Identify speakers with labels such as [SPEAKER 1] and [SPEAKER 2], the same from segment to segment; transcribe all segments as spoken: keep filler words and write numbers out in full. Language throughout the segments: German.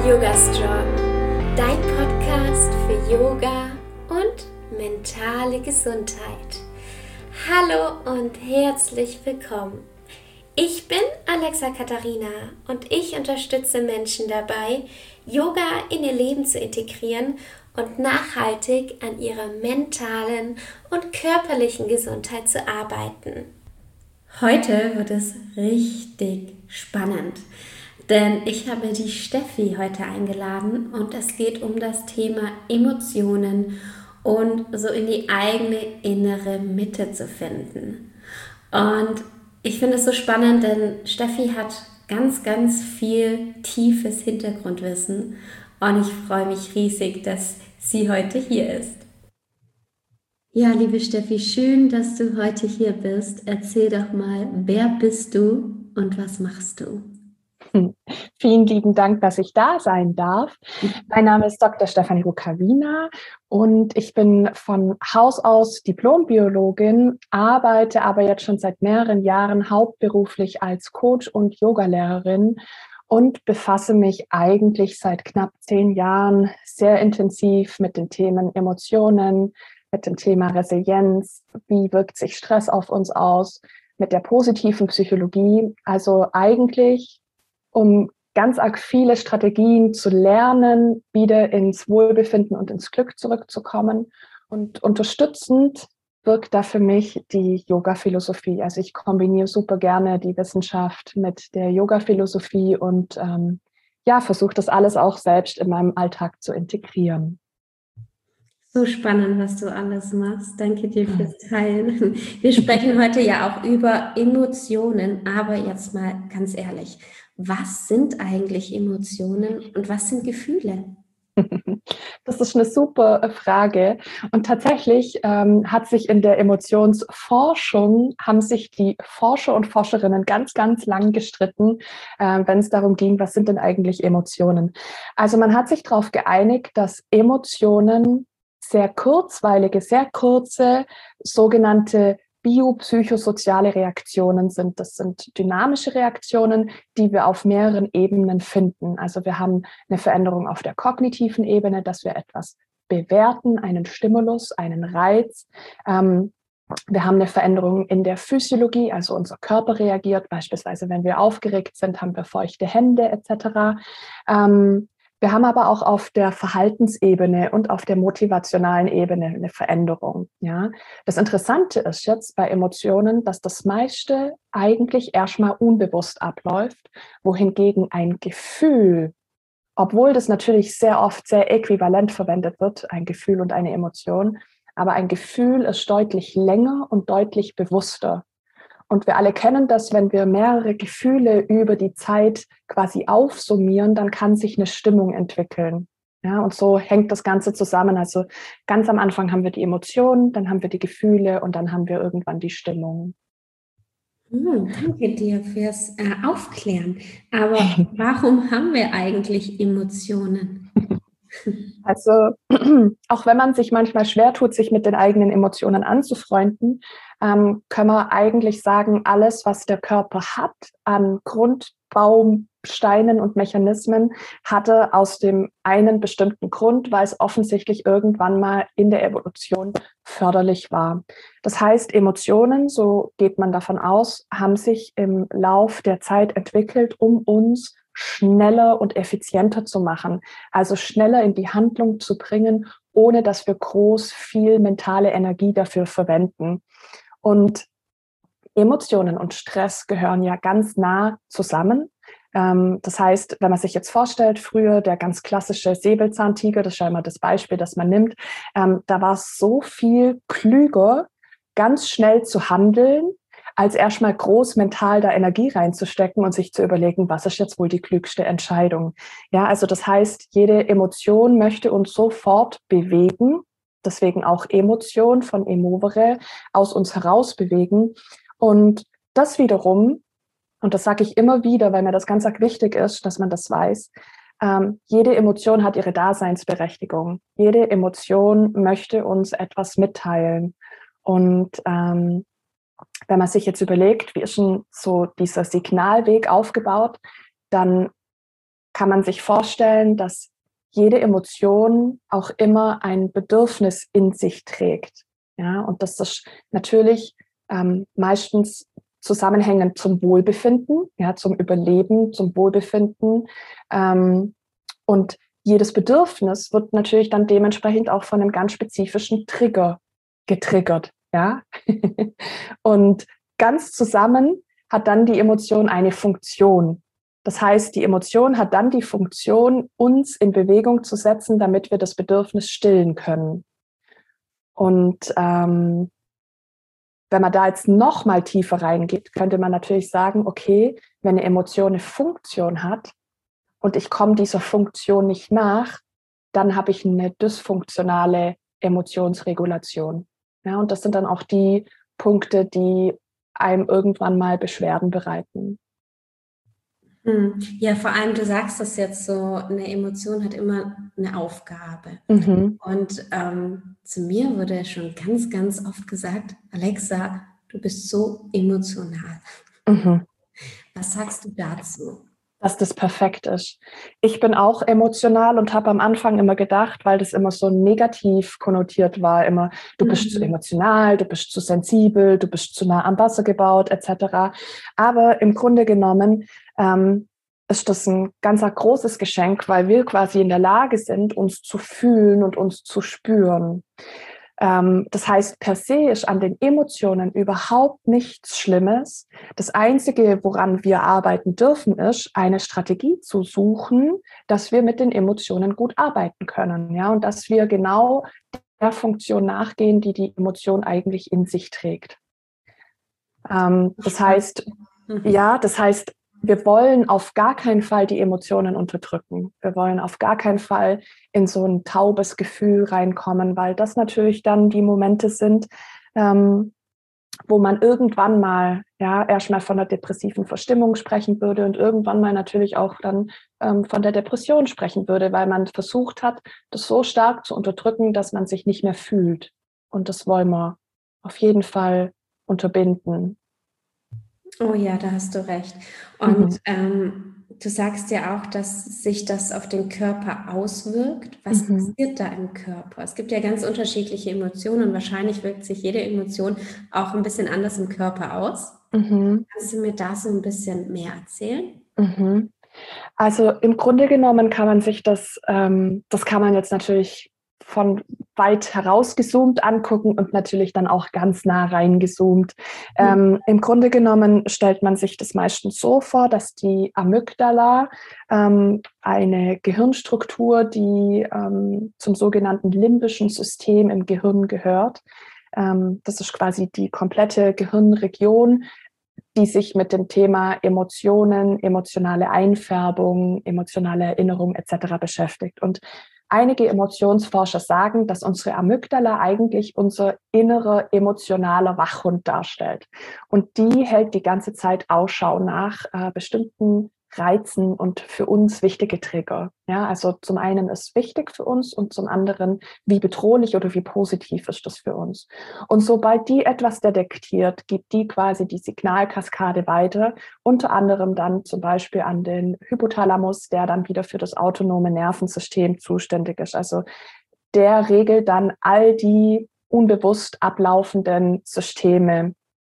[SPEAKER 1] Yoga Strong, dein Podcast für Yoga und mentale Gesundheit. Hallo und herzlich willkommen. Ich bin Alexa Katharina und ich unterstütze Menschen dabei, Yoga in ihr Leben zu integrieren und nachhaltig an ihrer mentalen und körperlichen Gesundheit zu arbeiten. Heute wird es richtig spannend. Denn ich habe die Steffi heute eingeladen und es geht um das Thema Emotionen und so in die eigene innere Mitte zu finden. Und ich finde es so spannend, denn Steffi hat ganz, ganz viel tiefes Hintergrundwissen und ich freue mich riesig, dass sie heute hier ist. Ja, liebe Steffi, schön, dass du heute hier bist. Erzähl doch mal, wer bist du und was machst du?
[SPEAKER 2] Vielen lieben Dank, dass ich da sein darf. Mein Name ist Doktor Stefanie Rukavina und ich bin von Haus aus Diplombiologin, arbeite aber jetzt schon seit mehreren Jahren hauptberuflich als Coach und Yogalehrerin und befasse mich eigentlich seit knapp zehn Jahren sehr intensiv mit den Themen Emotionen, mit dem Thema Resilienz, wie wirkt sich Stress auf uns aus, mit der positiven Psychologie, also eigentlich um ganz arg viele Strategien zu lernen, wieder ins Wohlbefinden und ins Glück zurückzukommen. Und unterstützend wirkt da für mich die Yoga-Philosophie. Also ich kombiniere super gerne die Wissenschaft mit der Yoga-Philosophie und ähm, ja, versuche das alles auch selbst in meinem Alltag zu integrieren.
[SPEAKER 1] So spannend, was du alles machst. Danke dir fürs Teilen. Wir sprechen heute ja auch über Emotionen, aber jetzt mal ganz ehrlich, was sind eigentlich Emotionen und was sind Gefühle?
[SPEAKER 2] Das ist eine super Frage. Und tatsächlich ähm, hat sich in der Emotionsforschung, haben sich die Forscher und Forscherinnen ganz, ganz lang gestritten, äh, wenn es darum ging, was sind denn eigentlich Emotionen? Also man hat sich darauf geeinigt, dass Emotionen sehr kurzweilige, sehr kurze, sogenannte biopsychosoziale Reaktionen sind. Das sind dynamische Reaktionen, die wir auf mehreren Ebenen finden. Also wir haben eine Veränderung auf der kognitiven Ebene, dass wir etwas bewerten, einen Stimulus, einen Reiz. Ähm, wir haben eine Veränderung in der Physiologie, also unser Körper reagiert. Beispielsweise, wenn wir aufgeregt sind, haben wir feuchte Hände et cetera. Ähm, Wir haben aber auch auf der Verhaltensebene und auf der motivationalen Ebene eine Veränderung. Ja. Das Interessante ist jetzt bei Emotionen, dass das meiste eigentlich erstmal unbewusst abläuft, wohingegen ein Gefühl, obwohl das natürlich sehr oft sehr äquivalent verwendet wird, ein Gefühl und eine Emotion, aber ein Gefühl ist deutlich länger und deutlich bewusster. Und wir alle kennen das, wenn wir mehrere Gefühle über die Zeit quasi aufsummieren, dann kann sich eine Stimmung entwickeln. Ja, und so hängt das Ganze zusammen. Also ganz am Anfang haben wir die Emotionen, dann haben wir die Gefühle und dann haben wir irgendwann die Stimmung.
[SPEAKER 1] Hm, danke dir fürs äh, Aufklären. Aber warum haben wir eigentlich Emotionen?
[SPEAKER 2] Also auch wenn man sich manchmal schwer tut, sich mit den eigenen Emotionen anzufreunden, ähm, können wir eigentlich sagen, alles, was der Körper hat an Grundbausteinen und Mechanismen, hatte aus dem einen bestimmten Grund, weil es offensichtlich irgendwann mal in der Evolution förderlich war. Das heißt, Emotionen, so geht man davon aus, haben sich im Lauf der Zeit entwickelt, um uns schneller und effizienter zu machen, also schneller in die Handlung zu bringen, ohne dass wir groß viel mentale Energie dafür verwenden. Und Emotionen und Stress gehören ja ganz nah zusammen. Das heißt, wenn man sich jetzt vorstellt, früher der ganz klassische Säbelzahntiger, das ist ja immer das Beispiel, das man nimmt, da war es so viel klüger, ganz schnell zu handeln, als erstmal groß mental da Energie reinzustecken und sich zu überlegen, was ist jetzt wohl die klügste Entscheidung. Ja, also das heißt, jede Emotion möchte uns sofort bewegen, deswegen auch Emotion von emovere, aus uns heraus bewegen. Und das wiederum, und das sage ich immer wieder, weil mir das ganz arg wichtig ist, dass man das weiß, ähm, jede Emotion hat ihre Daseinsberechtigung. Jede Emotion möchte uns etwas mitteilen. Und ähm, wenn man sich jetzt überlegt, wie ist denn so dieser Signalweg aufgebaut, dann kann man sich vorstellen, dass jede Emotion auch immer ein Bedürfnis in sich trägt. Ja, und dass das natürlich ähm, meistens zusammenhängend zum Wohlbefinden, ja, zum Überleben, zum Wohlbefinden. Ähm, und jedes Bedürfnis wird natürlich dann dementsprechend auch von einem ganz spezifischen Trigger getriggert. Ja? Und ganz zusammen hat dann die Emotion eine Funktion. Das heißt, die Emotion hat dann die Funktion, uns in Bewegung zu setzen, damit wir das Bedürfnis stillen können. Und ähm, wenn man da jetzt noch mal tiefer reingeht, könnte man natürlich sagen, okay, wenn eine Emotion eine Funktion hat und ich komme dieser Funktion nicht nach, dann habe ich eine dysfunktionale Emotionsregulation. Ja, und das sind dann auch die Punkte, die einem irgendwann mal Beschwerden bereiten.
[SPEAKER 1] Ja, vor allem, du sagst das jetzt so, eine Emotion hat immer eine Aufgabe.
[SPEAKER 2] Mhm.
[SPEAKER 1] Und ähm, zu mir wurde schon ganz, ganz oft gesagt, Alexa, du bist so emotional.
[SPEAKER 2] Mhm.
[SPEAKER 1] Was sagst du dazu?
[SPEAKER 2] Dass das perfekt ist. Ich bin auch emotional und habe am Anfang immer gedacht, weil das immer so negativ konnotiert war, immer, du bist mhm. zu emotional, du bist zu sensibel, du bist zu nah am Wasser gebaut, et cetera. Aber im Grunde genommen ähm, ist das ein ganz großes Geschenk, weil wir quasi in der Lage sind, uns zu fühlen und uns zu spüren. Ähm, das heißt, per se ist an den Emotionen überhaupt nichts Schlimmes. Das Einzige, woran wir arbeiten dürfen, ist, eine Strategie zu suchen, dass wir mit den Emotionen gut arbeiten können, ja, und dass wir genau der Funktion nachgehen, die die Emotion eigentlich in sich trägt. Ähm, das heißt, ja, das heißt, wir wollen auf gar keinen Fall die Emotionen unterdrücken. Wir wollen auf gar keinen Fall in so ein taubes Gefühl reinkommen, weil das natürlich dann die Momente sind, ähm, wo man irgendwann mal ja erstmal von der depressiven Verstimmung sprechen würde und irgendwann mal natürlich auch dann ähm, von der Depression sprechen würde, weil man versucht hat, das so stark zu unterdrücken, dass man sich nicht mehr fühlt. Und das wollen wir auf jeden Fall unterbinden.
[SPEAKER 1] Oh ja, da hast du recht. Und
[SPEAKER 2] Mhm.
[SPEAKER 1] ähm, du sagst ja auch, dass sich das auf den Körper auswirkt. Was
[SPEAKER 2] Mhm.
[SPEAKER 1] passiert da im Körper? Es gibt ja ganz unterschiedliche Emotionen und wahrscheinlich wirkt sich jede Emotion auch ein bisschen anders im Körper aus.
[SPEAKER 2] Mhm.
[SPEAKER 1] Kannst du mir da so ein bisschen mehr erzählen?
[SPEAKER 2] Mhm. Also im Grunde genommen kann man sich das, ähm, das kann man jetzt natürlich von weit herausgezoomt angucken und natürlich dann auch ganz nah reingezoomt. Ähm, Im Grunde genommen stellt man sich das meistens so vor, dass die Amygdala ähm, eine Gehirnstruktur, die ähm, zum sogenannten limbischen System im Gehirn gehört. Ähm, das ist quasi die komplette Gehirnregion, die sich mit dem Thema Emotionen, emotionale Einfärbung, emotionale Erinnerung et cetera beschäftigt. Und einige Emotionsforscher sagen, dass unsere Amygdala eigentlich unser innerer emotionaler Wachhund darstellt. Und die hält die ganze Zeit Ausschau nach äh, bestimmten Reizen und für uns wichtige Trigger. Ja, also zum einen ist wichtig für uns und zum anderen, wie bedrohlich oder wie positiv ist das für uns. Und sobald die etwas detektiert, gibt die quasi die Signalkaskade weiter, unter anderem dann zum Beispiel an den Hypothalamus, der dann wieder für das autonome Nervensystem zuständig ist. Also der regelt dann all die unbewusst ablaufenden Systeme.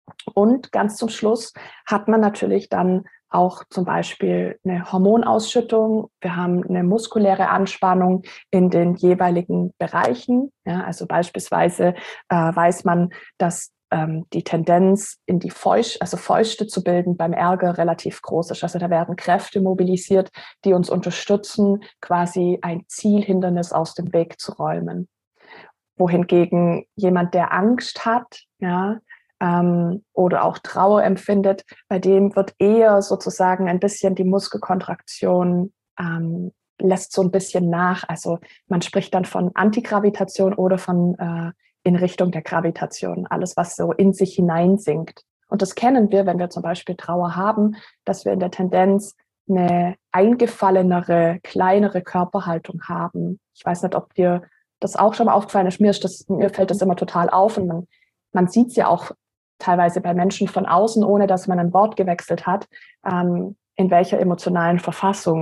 [SPEAKER 2] Und ganz zum Schluss hat man natürlich dann auch zum Beispiel eine Hormonausschüttung. Wir haben eine muskuläre Anspannung in den jeweiligen Bereichen. Ja, also beispielsweise äh, weiß man, dass ähm, die Tendenz in die Fäust, also Fäuste zu bilden beim Ärger relativ groß ist. Also da werden Kräfte mobilisiert, die uns unterstützen, quasi ein Zielhindernis aus dem Weg zu räumen. Wohingegen jemand, der Angst hat, ja, ähm, oder auch Trauer empfindet, bei dem wird eher sozusagen ein bisschen die Muskelkontraktion ähm, lässt so ein bisschen nach. Also man spricht dann von Antigravitation oder von äh, in Richtung der Gravitation, alles, was so in sich hineinsinkt. Und das kennen wir, wenn wir zum Beispiel Trauer haben, dass wir in der Tendenz eine eingefallenere, kleinere Körperhaltung haben. Ich weiß nicht, ob dir das auch schon mal aufgefallen ist. Mir, ist das, mir fällt das immer total auf und man, man sieht es ja auch teilweise bei Menschen von außen, ohne dass man ein Wort gewechselt hat, ähm, in welcher emotionalen Verfassung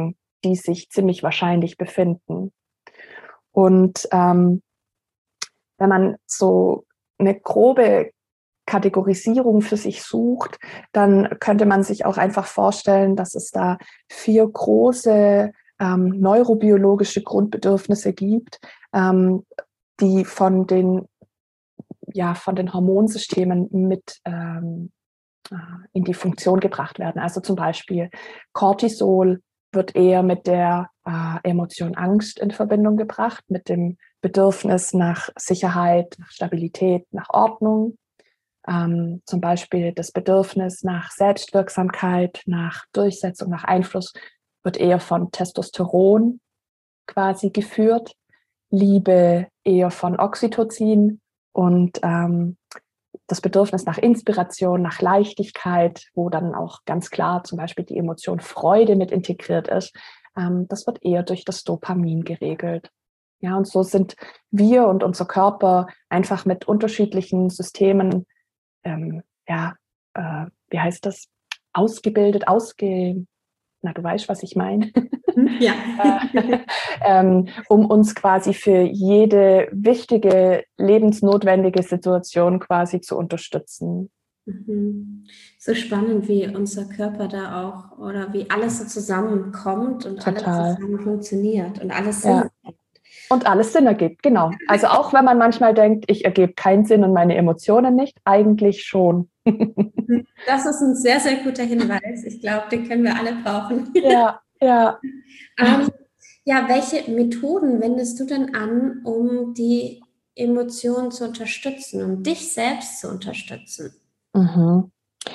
[SPEAKER 2] die sich ziemlich wahrscheinlich befinden. Und ähm, wenn man so eine grobe Kategorisierung für sich sucht, dann könnte man sich auch einfach vorstellen, dass es da vier große ähm, neurobiologische Grundbedürfnisse gibt, ähm, die von den, ja, von den Hormonsystemen mit ähm, in die Funktion gebracht werden. Also zum Beispiel Cortisol wird eher mit der äh, Emotion Angst in Verbindung gebracht, mit dem Bedürfnis nach Sicherheit, nach Stabilität, nach Ordnung. Ähm, zum Beispiel das Bedürfnis nach Selbstwirksamkeit, nach Durchsetzung, nach Einfluss wird eher von Testosteron quasi geführt. Liebe eher von Oxytocin und ähm, das Bedürfnis nach Inspiration, nach Leichtigkeit, wo dann auch ganz klar zum Beispiel die Emotion Freude mit integriert ist, ähm, das wird eher durch das Dopamin geregelt. Ja, und so sind wir und unser Körper einfach mit unterschiedlichen Systemen, ähm, ja, äh, wie heißt das, ausgebildet, ausge... Na, du weißt, was ich meine.
[SPEAKER 1] Ja.
[SPEAKER 2] ähm, um uns quasi für jede wichtige, lebensnotwendige Situation quasi zu unterstützen.
[SPEAKER 1] Mhm. So spannend, wie unser Körper da auch, oder wie alles so zusammenkommt und
[SPEAKER 2] Total.
[SPEAKER 1] alles zusammen funktioniert und alles Sinn
[SPEAKER 2] ja.
[SPEAKER 1] ergibt.
[SPEAKER 2] Und alles Sinn ergibt, genau. Also auch wenn man manchmal denkt, ich ergebe keinen Sinn und meine Emotionen nicht, eigentlich schon.
[SPEAKER 1] Das ist ein sehr, sehr guter Hinweis. Ich glaube, den können wir alle brauchen.
[SPEAKER 2] Ja, ja.
[SPEAKER 1] ähm, ja, welche Methoden wendest du denn an, um die Emotionen zu unterstützen, um dich selbst zu unterstützen?
[SPEAKER 2] Mhm.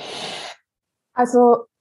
[SPEAKER 2] Also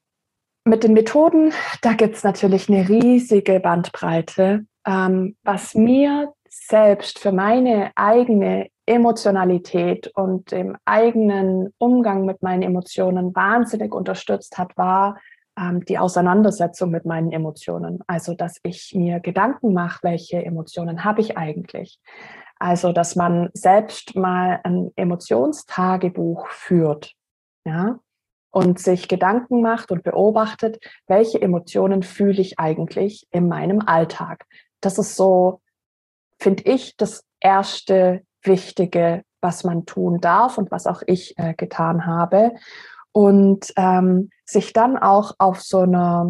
[SPEAKER 2] mit den Methoden, da gibt es natürlich eine riesige Bandbreite. Ähm, was mir selbst für meine eigene Emotionalität und dem eigenen Umgang mit meinen Emotionen wahnsinnig unterstützt hat, war ähm, die Auseinandersetzung mit meinen Emotionen. Also, dass ich mir Gedanken mache, welche Emotionen habe ich eigentlich? Also, dass man selbst mal ein Emotionstagebuch führt, ja, und sich Gedanken macht und beobachtet, welche Emotionen fühle ich eigentlich in meinem Alltag. Das ist so, finde ich, das erste Wichtige, was man tun darf und was auch ich äh, getan habe. Und ähm, sich dann auch auf so einer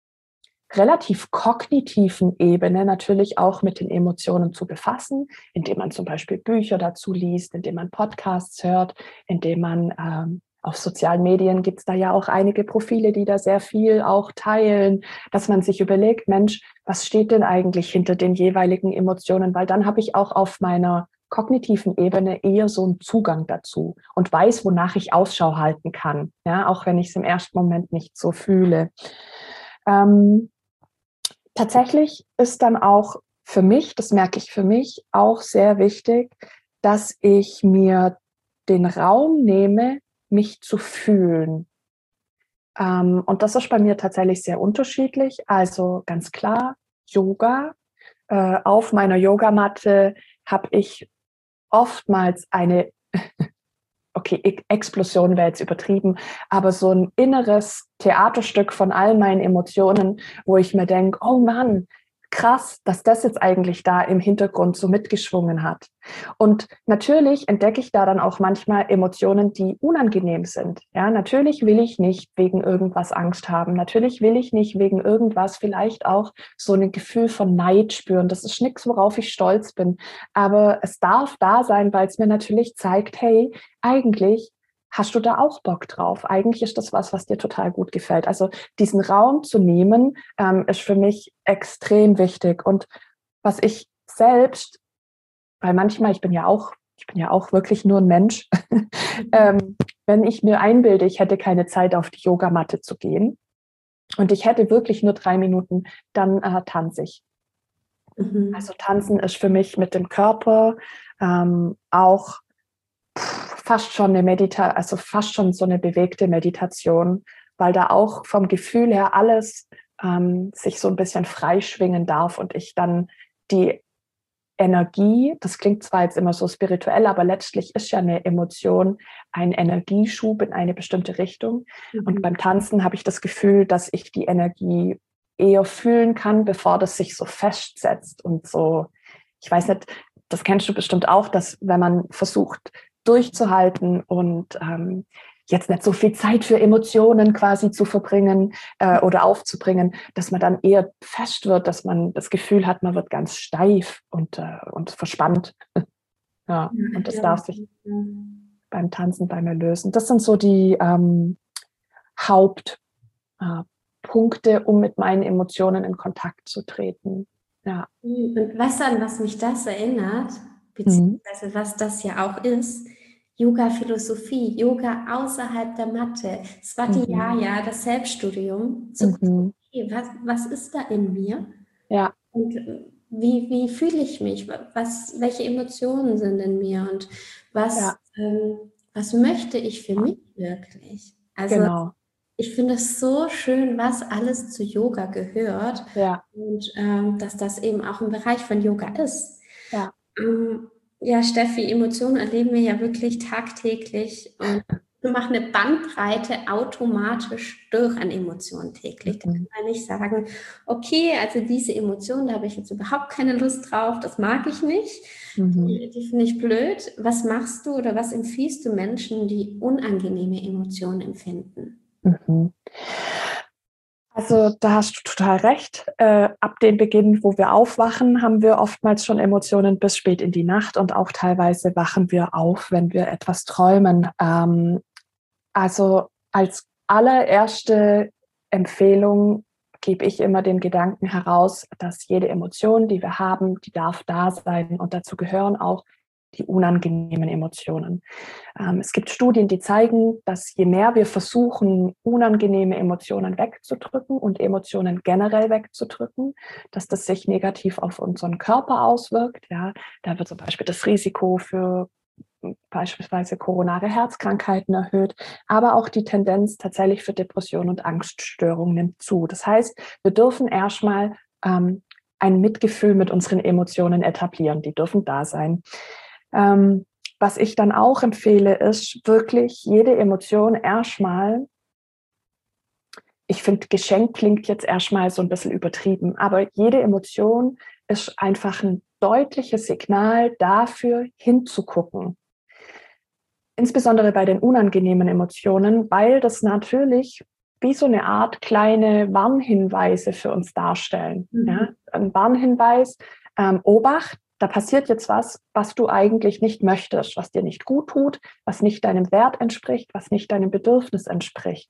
[SPEAKER 2] relativ kognitiven Ebene natürlich auch mit den Emotionen zu befassen, indem man zum Beispiel Bücher dazu liest, indem man Podcasts hört, indem man ähm, auf sozialen Medien gibt es da ja auch einige Profile, die da sehr viel auch teilen, dass man sich überlegt, Mensch, was steht denn eigentlich hinter den jeweiligen Emotionen? Weil dann habe ich auch auf meiner kognitiven Ebene eher so einen Zugang dazu und weiß, wonach ich Ausschau halten kann, ja, auch wenn ich es im ersten Moment nicht so fühle. Ähm, Tatsächlich ist dann auch für mich, das merke ich für mich, auch sehr wichtig, dass ich mir den Raum nehme, mich zu fühlen. Ähm, und das ist bei mir tatsächlich sehr unterschiedlich. Also ganz klar, Yoga. Äh, auf meiner Yogamatte habe ich oftmals eine, okay, Explosion wäre jetzt übertrieben, aber so ein inneres Theaterstück von all meinen Emotionen, wo ich mir denke, oh Mann, krass, dass das jetzt eigentlich da im Hintergrund so mitgeschwungen hat. Und natürlich entdecke ich da dann auch manchmal Emotionen, die unangenehm sind. Ja, natürlich will ich nicht wegen irgendwas Angst haben. Natürlich will ich nicht wegen irgendwas vielleicht auch so ein Gefühl von Neid spüren. Das ist nichts, worauf ich stolz bin. Aber es darf da sein, weil es mir natürlich zeigt, hey, eigentlich hast du da auch Bock drauf? Eigentlich ist das was, was dir total gut gefällt. Also diesen Raum zu nehmen, ähm, ist für mich extrem wichtig. Und was ich selbst, weil manchmal, ich bin ja auch, ich bin ja auch wirklich nur ein Mensch, ähm, wenn ich mir einbilde, ich hätte keine Zeit, auf die Yogamatte zu gehen und ich hätte wirklich nur drei Minuten, dann äh, tanze ich. Mhm. Also tanzen ist für mich mit dem Körper ähm, auch fast schon eine Meditation, also fast schon so eine bewegte Meditation, weil da auch vom Gefühl her alles ähm, sich so ein bisschen freischwingen darf und ich dann die Energie, das klingt zwar jetzt immer so spirituell, aber letztlich ist ja eine Emotion ein Energieschub in eine bestimmte Richtung. Mhm. Und beim Tanzen habe ich das Gefühl, dass ich die Energie eher fühlen kann, bevor das sich so festsetzt und so, ich weiß nicht, das kennst du bestimmt auch, dass wenn man versucht durchzuhalten und ähm, jetzt nicht so viel Zeit für Emotionen quasi zu verbringen äh, oder aufzubringen, dass man dann eher fest wird, dass man das Gefühl hat, man wird ganz steif und, äh, und verspannt. Ja, und das darf sich beim Tanzen bei mir lösen. Das sind so die ähm, Hauptpunkte, äh, um mit meinen Emotionen in Kontakt zu treten. Ja.
[SPEAKER 1] Und weißt du, an was mich das erinnert,
[SPEAKER 2] Mhm.
[SPEAKER 1] beziehungsweise was das ja auch ist? Yoga-Philosophie, Yoga außerhalb der Matte. Svatiyaya,
[SPEAKER 2] Mhm.
[SPEAKER 1] ja, das Selbststudium. Zu gucken, okay, was, was ist da in mir?
[SPEAKER 2] Ja.
[SPEAKER 1] Und wie, wie fühle ich mich? Was, welche Emotionen sind in mir? Und was,
[SPEAKER 2] Ja.
[SPEAKER 1] ähm, was möchte ich für mich wirklich? Also
[SPEAKER 2] Genau.
[SPEAKER 1] ich finde es so schön, was alles zu Yoga gehört
[SPEAKER 2] Ja.
[SPEAKER 1] und ähm, dass das eben auch im Bereich von Yoga ist.
[SPEAKER 2] Ja.
[SPEAKER 1] Ähm, ja, Steffi, Emotionen erleben wir ja wirklich tagtäglich und wir machen eine Bandbreite automatisch durch an Emotionen täglich. Da kann
[SPEAKER 2] Mhm.
[SPEAKER 1] man nicht sagen, okay, also diese Emotion, da habe ich jetzt überhaupt keine Lust drauf, das mag ich nicht,
[SPEAKER 2] Mhm.
[SPEAKER 1] die, die finde ich blöd. Was machst du oder was empfiehlst du Menschen, die unangenehme Emotionen empfinden?
[SPEAKER 2] Mhm. Also da hast du total recht. Äh, ab dem Beginn, wo wir aufwachen, haben wir oftmals schon Emotionen bis spät in die Nacht und auch teilweise wachen wir auf, wenn wir etwas träumen. Ähm, also als allererste Empfehlung gebe ich immer den Gedanken heraus, dass jede Emotion, die wir haben, die darf da sein und dazu gehören auch die unangenehmen Emotionen. Ähm, es gibt Studien, die zeigen, dass je mehr wir versuchen, unangenehme Emotionen wegzudrücken und Emotionen generell wegzudrücken, dass das sich negativ auf unseren Körper auswirkt. Ja, da wird zum Beispiel das Risiko für beispielsweise koronare Herzkrankheiten erhöht, aber auch die Tendenz tatsächlich für Depression und Angststörungen nimmt zu. Das heißt, wir dürfen erstmal ähm, ein Mitgefühl mit unseren Emotionen etablieren. Die dürfen da sein. Ähm, was ich dann auch empfehle, ist wirklich jede Emotion erstmal, ich finde, Geschenk klingt jetzt erstmal so ein bisschen übertrieben, aber jede Emotion ist einfach ein deutliches Signal dafür, hinzugucken. Insbesondere bei den unangenehmen Emotionen, weil das natürlich wie so eine Art kleine Warnhinweise für uns darstellen.
[SPEAKER 1] Mhm.
[SPEAKER 2] Ja? Ein Warnhinweis, ähm, Obacht, da passiert jetzt was, was du eigentlich nicht möchtest, was dir nicht gut tut, was nicht deinem Wert entspricht, was nicht deinem Bedürfnis entspricht.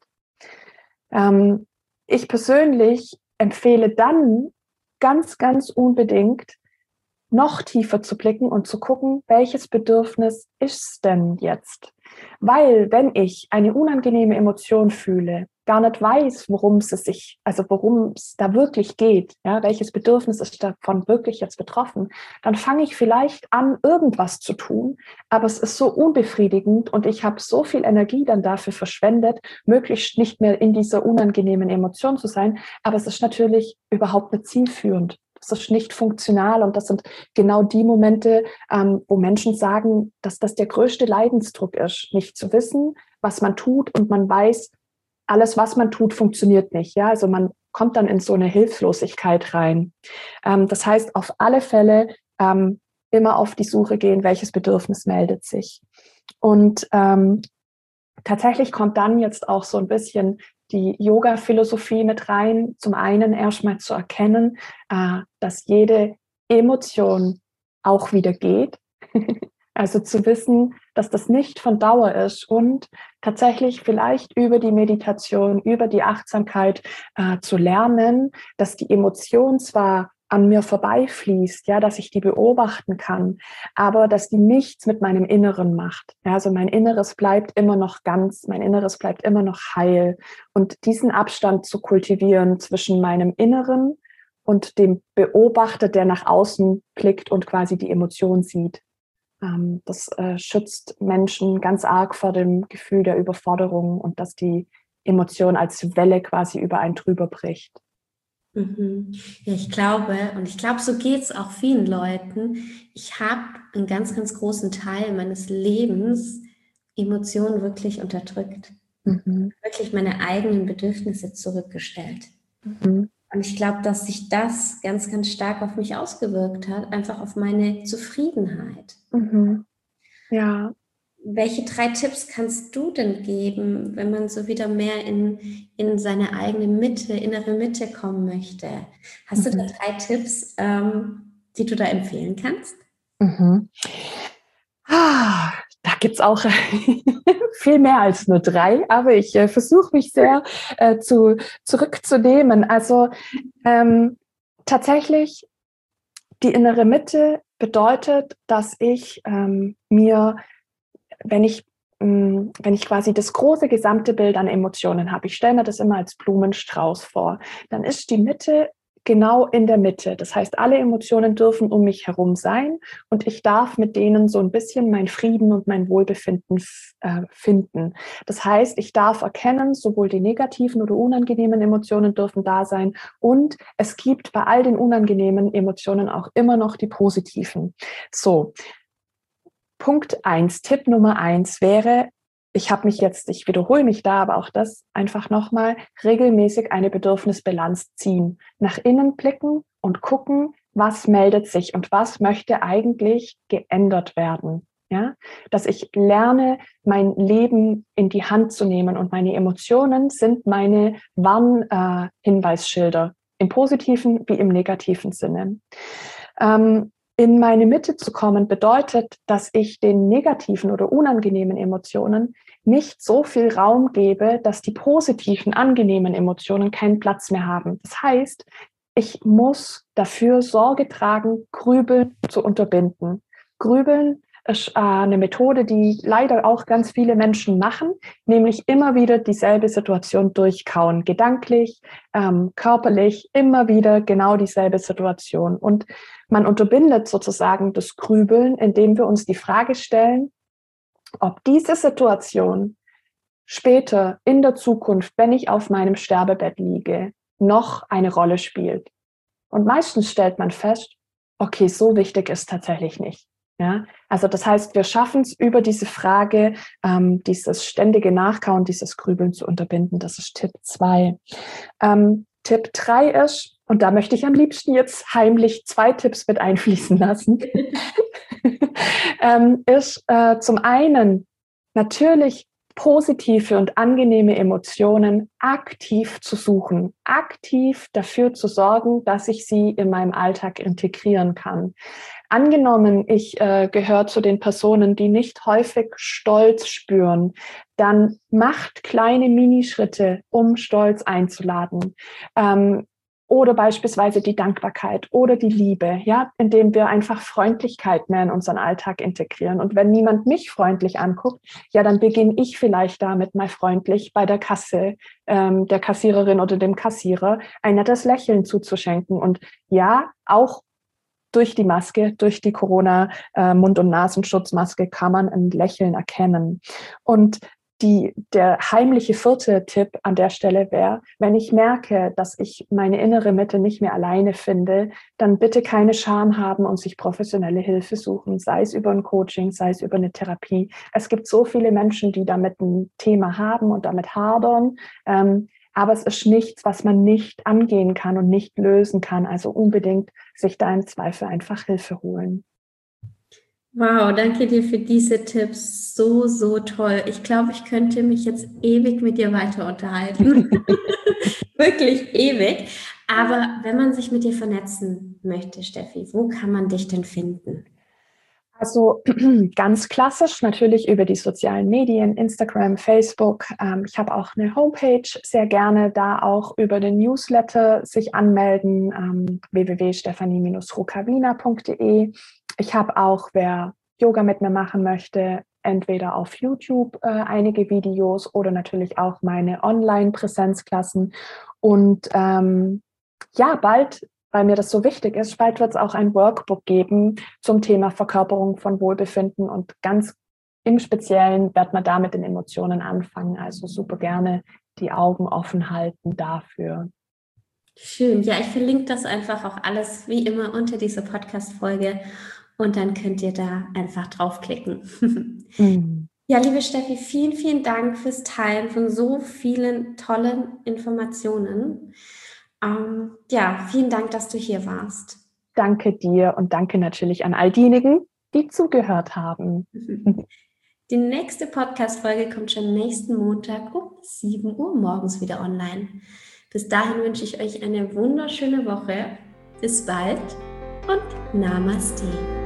[SPEAKER 2] Ähm, ich persönlich empfehle dann ganz, ganz unbedingt, noch tiefer zu blicken und zu gucken, welches Bedürfnis ist denn jetzt? Weil wenn ich eine unangenehme Emotion fühle, gar nicht weiß, worum es sich, also worum es da wirklich geht, ja, welches Bedürfnis ist davon wirklich jetzt betroffen, dann fange ich vielleicht an, irgendwas zu tun, aber es ist so unbefriedigend und ich habe so viel Energie dann dafür verschwendet, möglichst nicht mehr in dieser unangenehmen Emotion zu sein, aber es ist natürlich überhaupt nicht zielführend. Das ist nicht funktional und das sind genau die Momente, ähm, wo Menschen sagen, dass das der größte Leidensdruck ist, nicht zu wissen, was man tut und man weiß, alles, was man tut, funktioniert nicht. Ja, also man kommt dann in so eine Hilflosigkeit rein. Ähm, das heißt, auf alle Fälle ähm, immer auf die Suche gehen, welches Bedürfnis meldet sich. Und ähm, tatsächlich kommt dann jetzt auch so ein bisschen die Yoga-Philosophie mit rein. Zum einen erstmal zu erkennen, äh, dass jede Emotion auch wieder geht. Also zu wissen, dass das nicht von Dauer ist und tatsächlich vielleicht über die Meditation, über die Achtsamkeit äh, zu lernen, dass die Emotion zwar an mir vorbeifließt, ja, dass ich die beobachten kann, aber dass die nichts mit meinem Inneren macht. Ja, also mein Inneres bleibt immer noch ganz, mein Inneres bleibt immer noch heil. Und diesen Abstand zu kultivieren zwischen meinem Inneren und dem Beobachter, der nach außen blickt und quasi die Emotion sieht. Ähm, das äh, schützt Menschen ganz arg vor dem Gefühl der Überforderung und dass die Emotion als Welle quasi über einen drüber bricht.
[SPEAKER 1] Mhm. Ja, ich glaube, und ich glaube, so geht es auch vielen Leuten. Ich habe einen ganz, ganz großen Teil meines Lebens Emotionen wirklich unterdrückt.
[SPEAKER 2] Mhm.
[SPEAKER 1] Wirklich meine eigenen Bedürfnisse zurückgestellt.
[SPEAKER 2] Mhm.
[SPEAKER 1] Und ich glaube, dass sich das ganz, ganz stark auf mich ausgewirkt hat, einfach auf meine Zufriedenheit.
[SPEAKER 2] Mhm. Ja.
[SPEAKER 1] Welche drei Tipps kannst du denn geben, wenn man so wieder mehr in, in seine eigene Mitte, innere Mitte kommen möchte? Hast mhm. du da drei Tipps, ähm, die du da empfehlen kannst?
[SPEAKER 2] Mhm. Ah, da gibt es auch viel mehr als nur drei, aber ich äh, versuche mich sehr äh, zu, zurückzunehmen. Also ähm, tatsächlich, die innere Mitte bedeutet, dass ich ähm, mir, wenn ich, mh, wenn ich quasi das große gesamte Bild an Emotionen habe, ich stelle mir das immer als Blumenstrauß vor, dann ist die Mitte genau in der Mitte. Das heißt, alle Emotionen dürfen um mich herum sein und ich darf mit denen so ein bisschen mein Frieden und mein Wohlbefinden äh, finden. Das heißt, ich darf erkennen, sowohl die negativen oder unangenehmen Emotionen dürfen da sein und es gibt bei all den unangenehmen Emotionen auch immer noch die positiven. So, Punkt eins, Tipp Nummer eins wäre, ich habe mich jetzt, ich wiederhole mich da, aber auch das einfach nochmal, regelmäßig eine Bedürfnisbilanz ziehen. Nach innen blicken und gucken, was meldet sich und was möchte eigentlich geändert werden. Ja? Dass ich lerne, mein Leben in die Hand zu nehmen und meine Emotionen sind meine Warnhinweisschilder, äh, im positiven wie im negativen Sinne. Ähm, In meine Mitte zu kommen bedeutet, dass ich den negativen oder unangenehmen Emotionen nicht so viel Raum gebe, dass die positiven, angenehmen Emotionen keinen Platz mehr haben. Das heißt, ich muss dafür Sorge tragen, Grübeln zu unterbinden. Grübeln ist eine Methode, die leider auch ganz viele Menschen machen, nämlich immer wieder dieselbe Situation durchkauen, gedanklich, ähm, körperlich, immer wieder genau dieselbe Situation. Und man unterbindet sozusagen das Grübeln, indem wir uns die Frage stellen, ob diese Situation später in der Zukunft, wenn ich auf meinem Sterbebett liege, noch eine Rolle spielt. Und meistens stellt man fest, okay, so wichtig ist tatsächlich nicht. Ja, also das heißt, wir schaffen es über diese Frage, ähm, dieses ständige Nachkauen, dieses Grübeln zu unterbinden. Das ist Tipp zwei. Ähm, Tipp drei ist, und da möchte ich am liebsten jetzt heimlich zwei Tipps mit einfließen lassen, ähm, ist äh, zum einen natürlich positive und angenehme Emotionen aktiv zu suchen, aktiv dafür zu sorgen, dass ich sie in meinem Alltag integrieren kann. Angenommen, ich äh, gehöre zu den Personen, die nicht häufig Stolz spüren, dann macht kleine Minischritte, um Stolz einzuladen. Ähm, Oder beispielsweise die Dankbarkeit oder die Liebe, ja, indem wir einfach Freundlichkeit mehr in unseren Alltag integrieren. Und wenn niemand mich freundlich anguckt, ja, dann beginne ich vielleicht damit, mal freundlich bei der Kasse, ähm, der Kassiererin oder dem Kassierer ein nettes Lächeln zuzuschenken. Und ja, auch durch die Maske, durch die Corona-Mund- und Nasenschutzmaske kann man ein Lächeln erkennen. Und Die, der heimliche vierte Tipp an der Stelle wäre, wenn ich merke, dass ich meine innere Mitte nicht mehr alleine finde, dann bitte keine Scham haben und sich professionelle Hilfe suchen, sei es über ein Coaching, sei es über eine Therapie. Es gibt so viele Menschen, die damit ein Thema haben und damit hadern, ähm, aber es ist nichts, was man nicht angehen kann und nicht lösen kann. Also unbedingt sich da im Zweifel einfach Hilfe holen.
[SPEAKER 1] Wow, danke dir für diese Tipps. So, so toll. Ich glaube, ich könnte mich jetzt ewig mit dir weiter unterhalten. Wirklich ewig. Aber wenn man sich mit dir vernetzen möchte, Steffi, wo kann man dich denn finden?
[SPEAKER 2] Also ganz klassisch natürlich über die sozialen Medien, Instagram, Facebook. Ähm, ich habe auch eine Homepage, sehr gerne da auch über den Newsletter sich anmelden, ähm, w w w punkt stephanie Bindestrich rukavina punkt d e. Ich habe auch, wer Yoga mit mir machen möchte, entweder auf YouTube äh, einige Videos oder natürlich auch meine Online-Präsenzklassen. Und ähm, ja, bald, weil mir das so wichtig ist, bald wird es auch ein Workbook geben zum Thema Verkörperung von Wohlbefinden und ganz im Speziellen wird man da mit den Emotionen anfangen. Also super gerne die Augen offen halten dafür.
[SPEAKER 1] Schön. Ja, ich verlinke das einfach auch alles wie immer unter dieser Podcast-Folge und dann könnt ihr da einfach draufklicken. Mhm. Ja, liebe Steffi, vielen, vielen Dank fürs Teilen von so vielen tollen Informationen. Ähm, ja, vielen Dank, dass du hier warst.
[SPEAKER 2] Danke dir und danke natürlich an all diejenigen, die zugehört haben.
[SPEAKER 1] Die nächste Podcast-Folge kommt schon nächsten Montag um sieben Uhr morgens wieder online. Bis dahin wünsche ich euch eine wunderschöne Woche. Bis bald und Namaste.